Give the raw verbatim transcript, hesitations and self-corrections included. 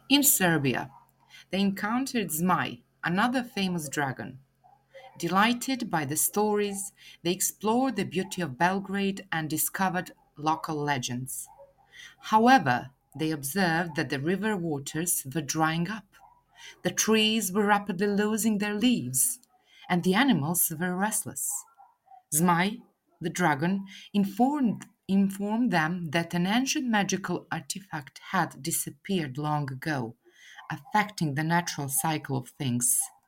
In Serbia, they encountered Zmaj, another famous dragon. Delighted by the stories, they explored the beauty of Belgrade and discovered local legends. However, they observed that the river waters were drying up, the trees were rapidly losing their leaves, and the animals were restless. Zmai, the dragon, informed, informed them that an ancient magical artifact had disappeared long ago, affecting the natural cycle of things.